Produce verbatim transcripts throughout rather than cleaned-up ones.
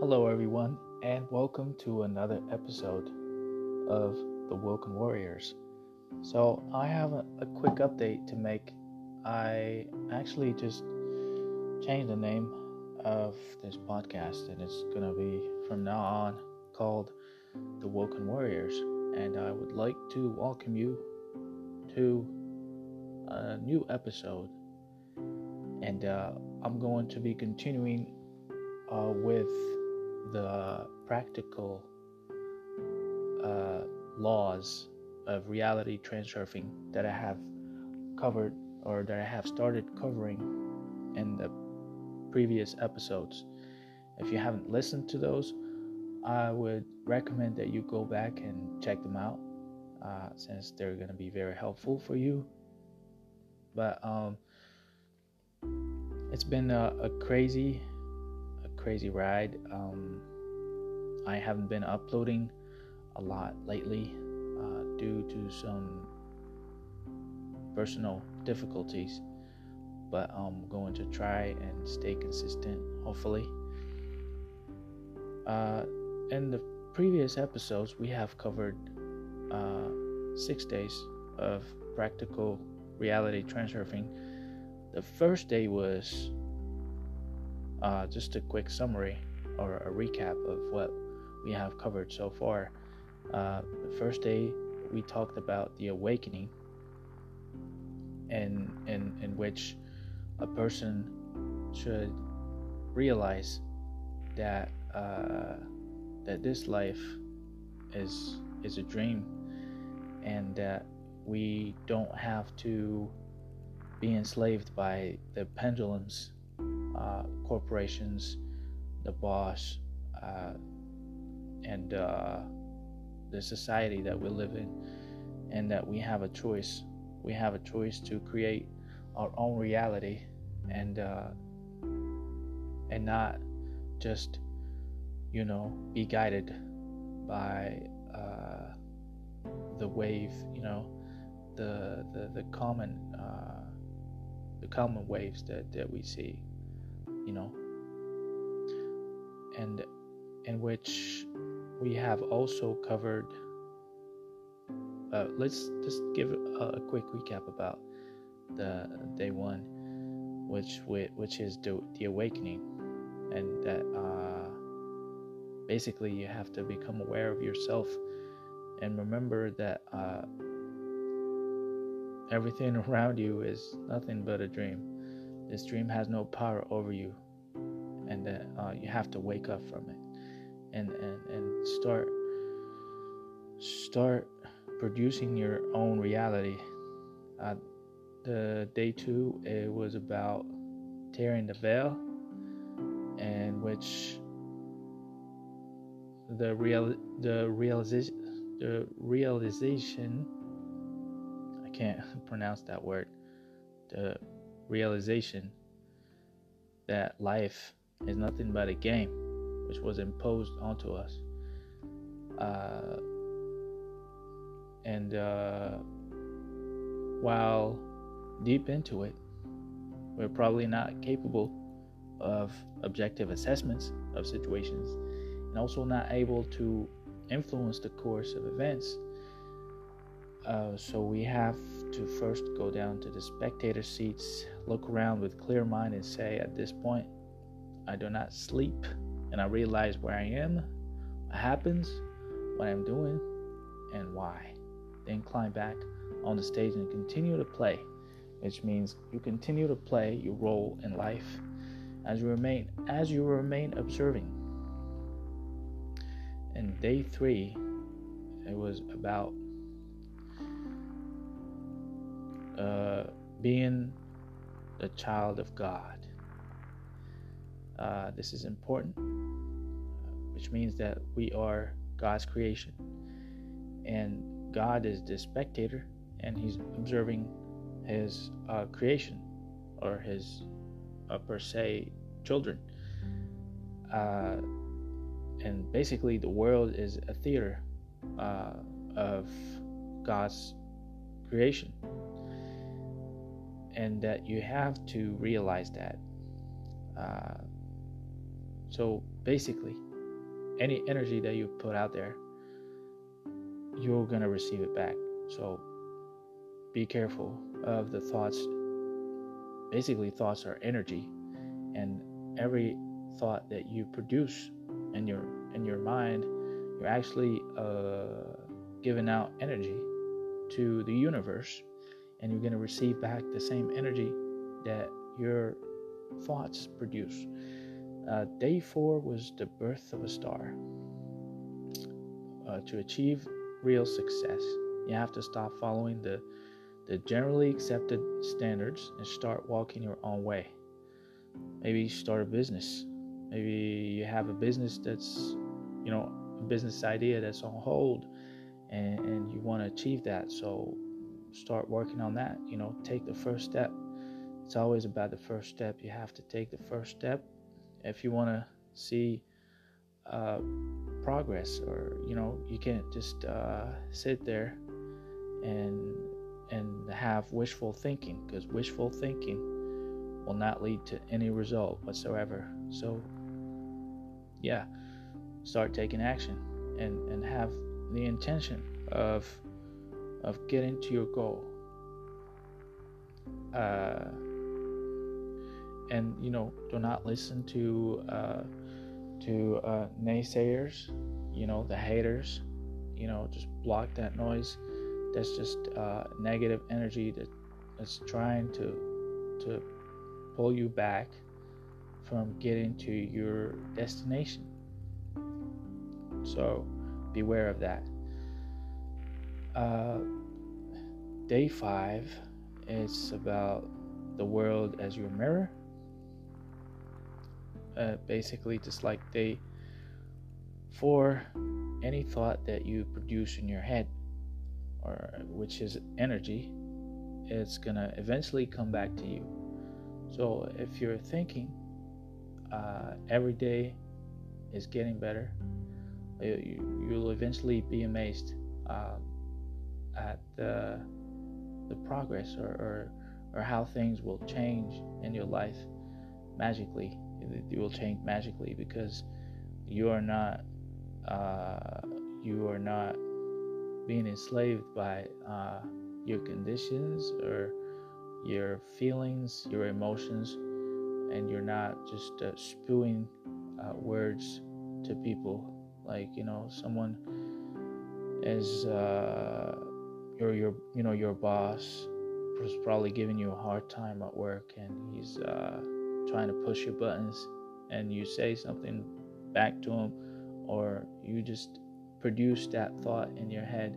Hello, everyone, and welcome to another episode of The Woken Warriors. So, I have a, a quick update to make. I actually just changed the name of this podcast, and it's going to be from now on called The Woken Warriors. And I would like to welcome you to a new episode. And uh, I'm going to be continuing uh, with the practical uh, laws of reality transurfing that I have covered or that I have started covering in the previous episodes. If you haven't listened to those, I would recommend that you go back and check them out uh, since they're going to be very helpful for you. But um, it's been a, a crazy crazy ride. Um, I haven't been uploading a lot lately uh, due to some personal difficulties, but I'm going to try and stay consistent, hopefully. Uh, in the previous episodes, we have covered uh, six days of practical reality transurfing. The first day was Uh, just a quick summary or a recap of what we have covered so far. Uh, the first day we talked about the awakening, in in in which a person should realize that uh, that this life is is a dream, and that we don't have to be enslaved by the pendulums. Uh, corporations, the boss, uh, and uh, the society that we live in, and that we have a choice. We have a choice to create our own reality, and uh, and not just, you know, be guided by uh, the wave, you know, the the the common uh, the common waves that that we see. You know, and in which we have also covered. Uh, let's just give a, a quick recap about the day one, which which is the, the awakening, and that uh, basically you have to become aware of yourself and remember that uh, everything around you is nothing but a dream. This dream has no power over you, and that uh, you have to wake up from it and, and, and start start producing your own reality. Uh, the day two, it was about tearing the veil, in which the real the realization the realization I can't pronounce that word. The realization that life is nothing but a game, which was imposed onto us. Uh, and uh, while deep into it, we're probably not capable of objective assessments of situations, and also not able to influence the course of events. Uh, so we have to first go down to the spectator seats, look around with clear mind, and say, at this point, I do not sleep, and I realize where I am, what happens, what I'm doing, and why. Then climb back on the stage and continue to play, which means you continue to play your role in life as you remain as you remain observing. And day three, it was about Uh, being the child of God. Uh, this is important, which means that we are God's creation, and God is the spectator, and He's observing His uh, creation, or His uh, per se children. Uh, and basically, the world is a theater uh, of God's creation. And that you have to realize that. Uh, so basically, any energy that you put out there, you're going to receive it back. So be careful of the thoughts. Basically, thoughts are energy, and every thought that you produce in your in your mind, you're actually uh, giving out energy to the universe, and you're going to receive back the same energy that your thoughts produce. Uh, day four was the birth of a star. Uh, to achieve real success, you have to stop following the the generally accepted standards and start walking your own way. Maybe start a business. Maybe you have a business that's, you know, a business idea that's on hold, and, and you want to achieve that. So start working on that. You know, take the first step. It's always about the first step. You have to take the first step if you want to see uh, progress. Or, you know, you can't just uh, sit there and and have wishful thinking, because wishful thinking will not lead to any result whatsoever. So yeah, start taking action and and have the intention of of getting to your goal. Uh, and you know, do not listen to uh, to uh, naysayers, you know, the haters. You know, just block that noise. That's just uh, negative energy that that's trying to to pull you back from getting to your destination. So beware of that. Uh, day five is about the world as your mirror. Uh, basically, just like day four, any thought that you produce in your head, or which is energy, it's gonna eventually come back to you. So if you're thinking uh, every day is getting better, you, you'll eventually be amazed uh, at the the progress, or, or or how things will change in your life magically. It will change magically because you are not uh, you are not being enslaved by uh, your conditions or your feelings, your emotions, and you're not just uh, spewing uh, words to people. Like, you know, someone is uh, your your you know your boss was probably giving you a hard time at work, and he's uh, trying to push your buttons, and you say something back to him, or you just produce that thought in your head.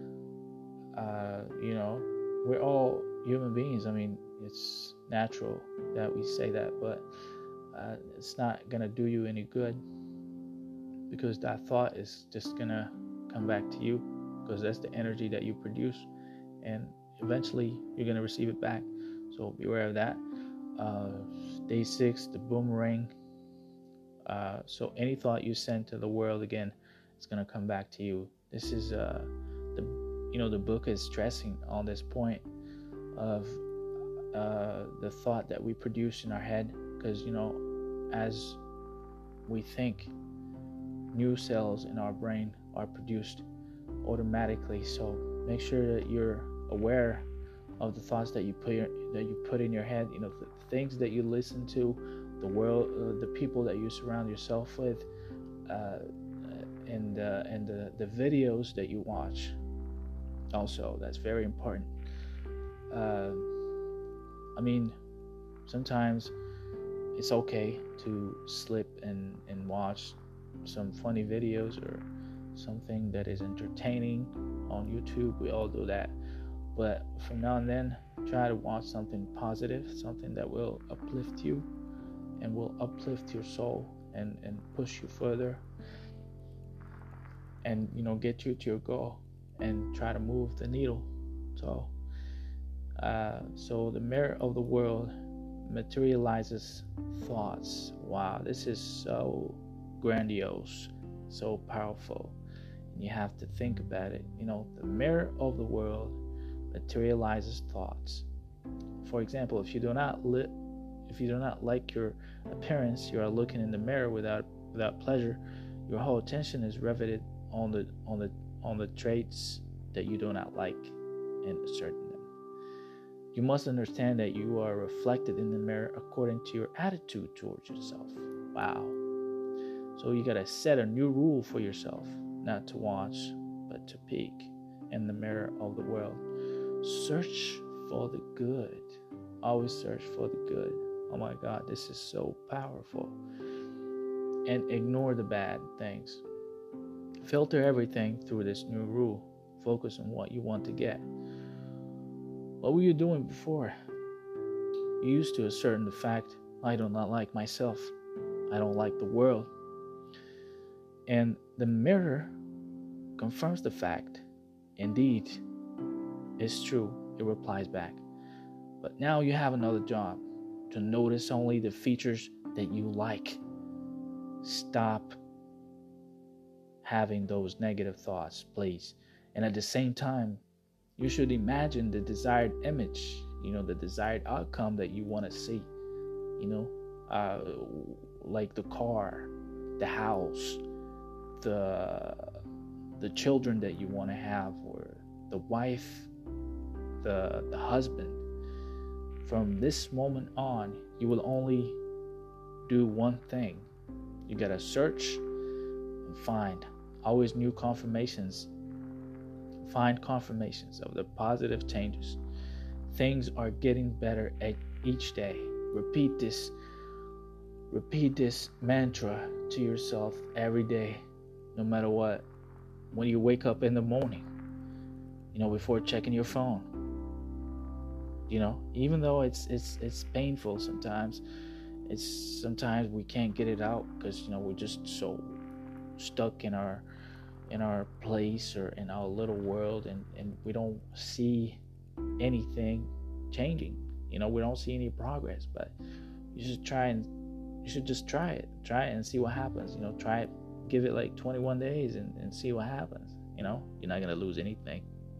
Uh, you know, we're all human beings. I mean, it's natural that we say that, but uh, it's not gonna do you any good, because that thought is just gonna come back to you, because that's the energy that you produce, and eventually you're gonna receive it back. So beware of that. Uh, day six, the boomerang. Uh, so any thought you send to the world, again, it's gonna come back to you. This is uh, the you know the book is stressing on this point of uh, the thought that we produce in our head, because you know, as we think, new cells in our brain are produced automatically. So make sure that you're aware of the thoughts that you put that you put in your head. You know, the things that you listen to, the world, uh, the people that you surround yourself with, uh, and uh, and the the videos that you watch. Also, that's very important. Uh, I mean, sometimes it's okay to slip and and watch some funny videos or something that is entertaining on YouTube. We all do that. But from now and then, try to watch something positive, something that will uplift you and will uplift your soul and, and push you further, and, you know, get you to your goal and try to move the needle. So, uh, so the mirror of the world materializes thoughts. Wow, this is so grandiose, so powerful. And you have to think about it. You know, the mirror of the world materializes thoughts. For example, if you do not li- if you do not like your appearance, you are looking in the mirror without without pleasure, Your whole attention is riveted on the on the on the traits that you do not like and asserting them. You must understand that you are reflected in the mirror according to your attitude towards yourself. Wow. So you gotta set a new rule for yourself, not to watch, but to peek in the mirror of the world. Search for the good. Always search for the good. Oh my God, this is so powerful. And ignore the bad things. Filter everything through this new rule. Focus on what you want to get. What were you doing before? You used to assert the fact, I do not like myself. I don't like the world. And the mirror confirms the fact. Indeed, it's true. It replies back. But now you have another job, to notice only the features that you like. Stop having those negative thoughts, please. And at the same time, you should imagine the desired image, you know, the desired outcome that you want to see, you know, uh, like the car, the house, the the children that you want to have, or the wife, the the husband. From this moment on, you will only do one thing. You gotta search and find always new confirmations. Find confirmations of the positive changes. Things are getting better at each day. Repeat this. Repeat this mantra to yourself every day, no matter what. When you wake up in the morning, you know, before checking your phone. You know, even though it's it's it's painful sometimes, it's sometimes we can't get it out because, you know, we're just so stuck in our in our place or in our little world, and, and we don't see anything changing. You know, we don't see any progress. But you should try and you should just try it. Try it and see what happens. You know, try it, give it like twenty-one days and, and see what happens. You know, you're not gonna lose anything.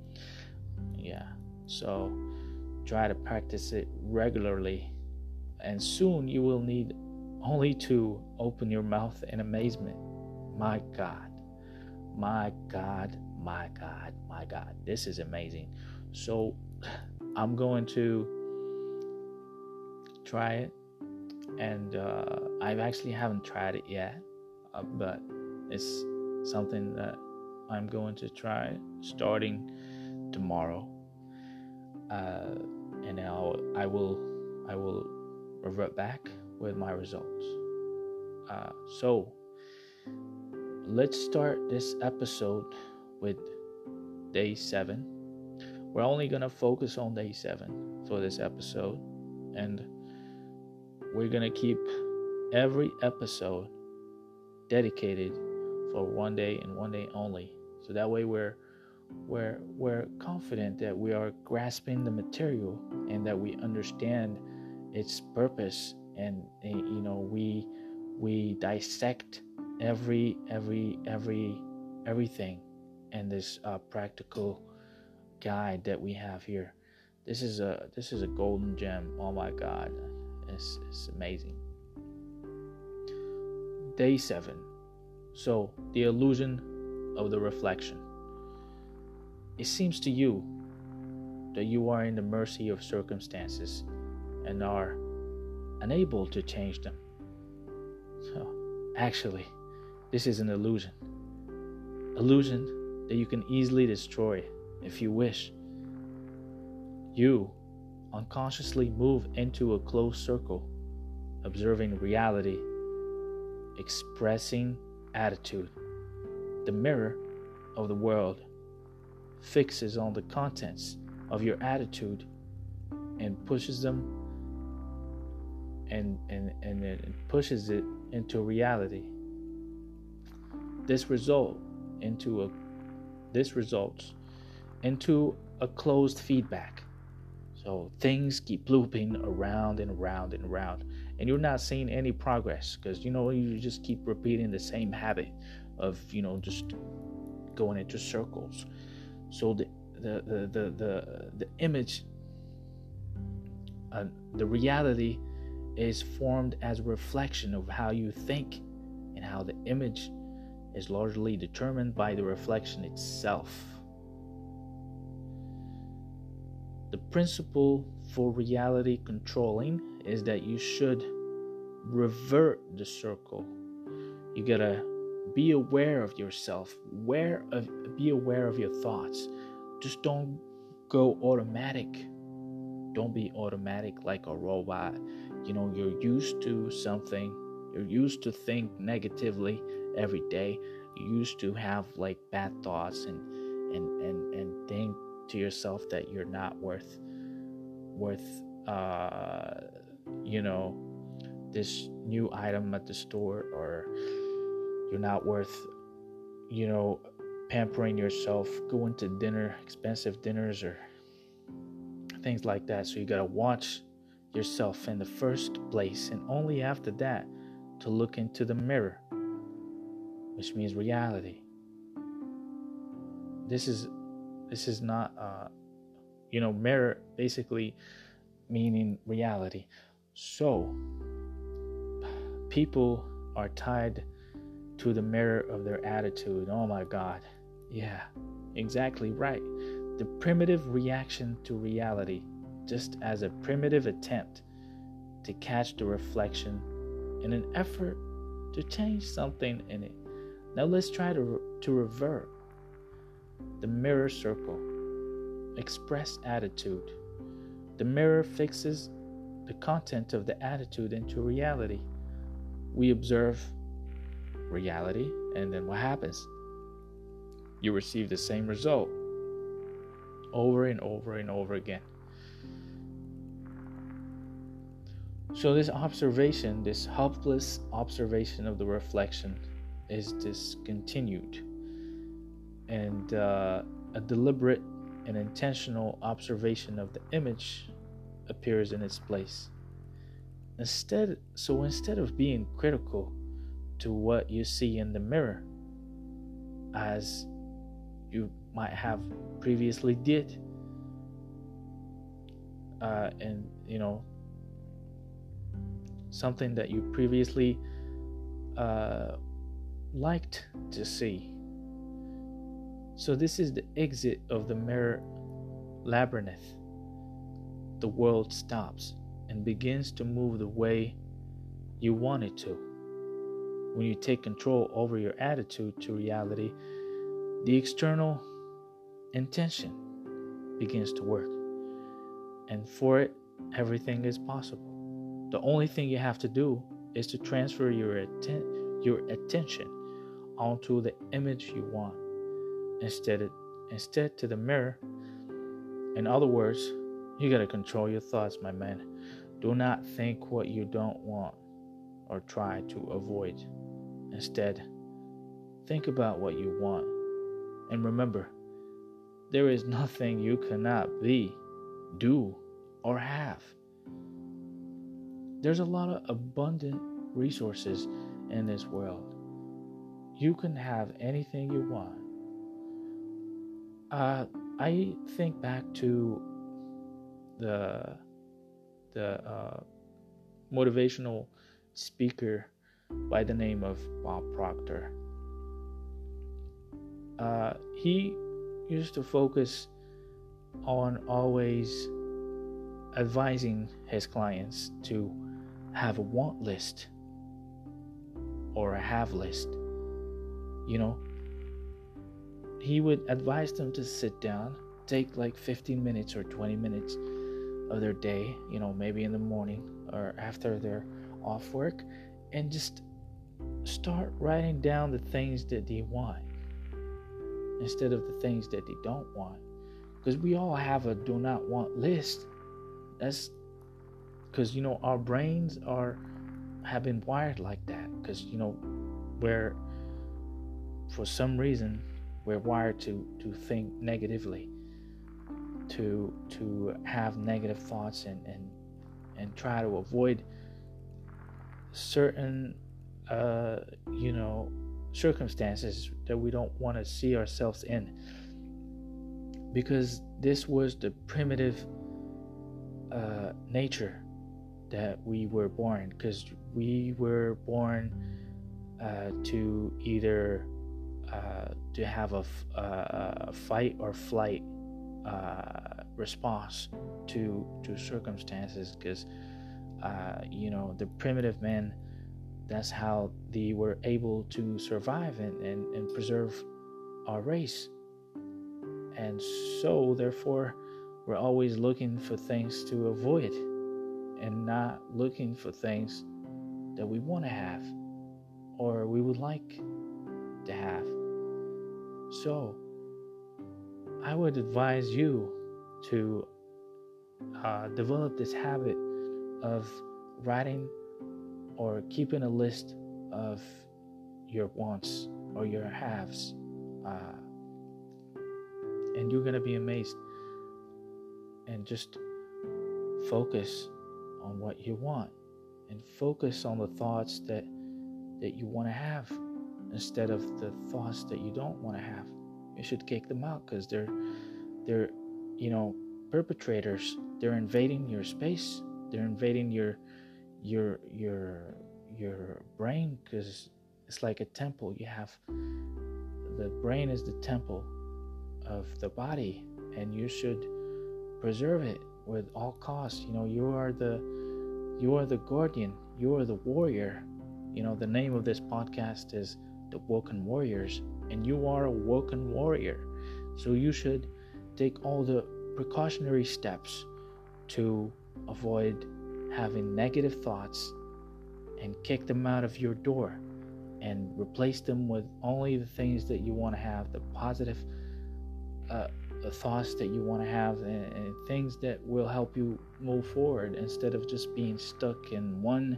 Yeah. So try to practice it regularly, and soon you will need only to open your mouth in amazement. My God, my God, my God, my God, this is amazing. So I'm going to try it, and uh, I actually haven't tried it yet, uh, but it's something that I'm going to try starting tomorrow. Uh, and I'll, I will I will revert back with my results. Uh, so let's start this episode with day seven. We're only gonna focus on day seven for this episode, and we're gonna keep every episode dedicated for one day and one day only. So that way we're We're, we're confident that we are grasping the material and that we understand its purpose, and, and you know we we dissect every every every everything in this uh, practical guide that we have here. This is a this is a golden gem. Oh my God, it's it's amazing. Day seven. So the illusion of the reflection. It seems to you that you are in the mercy of circumstances and are unable to change them. So, actually, this is an illusion. Illusion that you can easily destroy if you wish. You unconsciously move into a closed circle, observing reality, expressing attitude. The mirror of the world fixes on the contents of your attitude and pushes them and and and it pushes it into reality. This result into a this results into a closed feedback. So things keep looping around and around and around, and you're not seeing any progress because, you know, you just keep repeating the same habit of, you know, just going into circles. So the the the the the, the image, uh, the reality, is formed as a reflection of how you think and how the image is largely determined by the reflection itself. The principle for reality controlling is that you should revert the circle. You gotta be aware of yourself, aware of, be aware of your thoughts. Just don't go automatic. Don't be automatic like a robot. You know, you're used to something. You're used to think negatively every day. You used to have like bad thoughts and and and, and think to yourself that you're not worth worth uh you know this new item at the store, or you're not worth you know pampering yourself, going to dinner, expensive dinners or things like that. So you gotta watch yourself in the first place, and only after that to look into the mirror, which means reality. This is this is not uh you know mirror basically meaning reality. So people are tied to the mirror of their attitude. Oh my God. Yeah, exactly right. The primitive reaction to reality, just as a primitive attempt to catch the reflection in an effort to change something in it. Now let's try to, re- to revert the mirror circle. Express attitude. The mirror fixes the content of the attitude into reality. We observe reality, and then what happens? You receive the same result over and over and over again. So this observation, this helpless observation of the reflection is discontinued, and uh, a deliberate and intentional observation of the image appears in its place. Instead, so instead of being critical to what you see in the mirror, as you might have previously did, uh, and you know something that you previously uh, liked to see. So this is the exit of the mirror labyrinth. The world stops and begins to move the way you want it to. When you take control over your attitude to reality, the external intention begins to work. And for it, everything is possible. The only thing you have to do is to transfer your atten- your attention onto the image you want, instead of, instead to the mirror. In other words, you gotta control your thoughts, my man. Do not think what you don't want or try to avoid. Instead, think about what you want. And remember, there is nothing you cannot be, do, or have. There's a lot of abundant resources in this world. You can have anything you want. Uh, I think back to the the uh, motivational speaker by the name of Bob Proctor. Uh, he used to focus on always advising his clients to have a want list or a have list. You know, he would advise them to sit down, take like fifteen minutes or twenty minutes of their day, you know, maybe in the morning or after they're off work, and just start writing down the things that they want instead of the things that they don't want. Because we all have a do not want list. That's because, you know, our brains are have been wired like that. Because, you know, we're, for some reason, we're wired to, to think negatively, to to have negative thoughts and, and, and try to avoid certain, uh, you know, circumstances that we don't want to see ourselves in. Because this was the primitive uh, nature that we were born. Because we were born uh, to either uh, to have a, f- uh, a fight or flight uh, response to to circumstances, because uh, you know the primitive man, that's how they were able to survive and, and, and preserve our race. And so therefore we're always looking for things to avoid and not looking for things that we want to have or we would like to have. So I would advise you to uh, develop this habit of writing or keeping a list of your wants or your haves, uh, and you're gonna be amazed. And just focus on what you want, and focus on the thoughts that that you want to have instead of the thoughts that you don't want to have. You should kick them out, because they're they're you know perpetrators. They're invading your space. They're invading your your your your brain, because it's like a temple. You have the brain is the temple of the body, and you should preserve it with all costs. You know, you are the you are the guardian. You are the warrior. You know, the name of this podcast is The Woken Warriors, and you are a woken warrior. So you should take all the precautionary steps to avoid having negative thoughts and kick them out of your door, and replace them with only the things that you want to have, the positive uh, the thoughts that you want to have, and, and things that will help you move forward, instead of just being stuck in one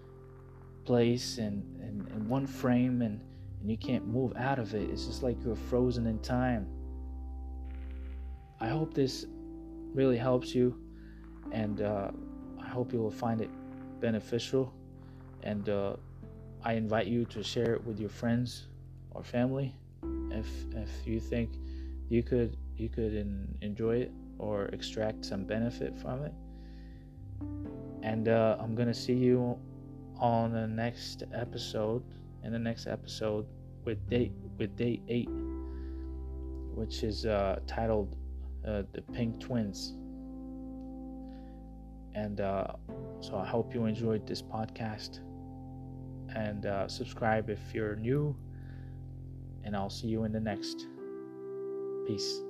place and, and, and one frame, and, and you can't move out of it. It's just like you're frozen in time. I hope this really helps you, and uh, I hope you will find it beneficial, and uh, I invite you to share it with your friends or family if if you think you could you could in, enjoy it or extract some benefit from it. And uh, I'm gonna see you on the next episode. In the next episode with day with day eight, which is uh, titled uh, "The Pink Twins." And uh, so I hope you enjoyed this podcast, and uh, subscribe if you're new. And I'll see you in the next. Peace.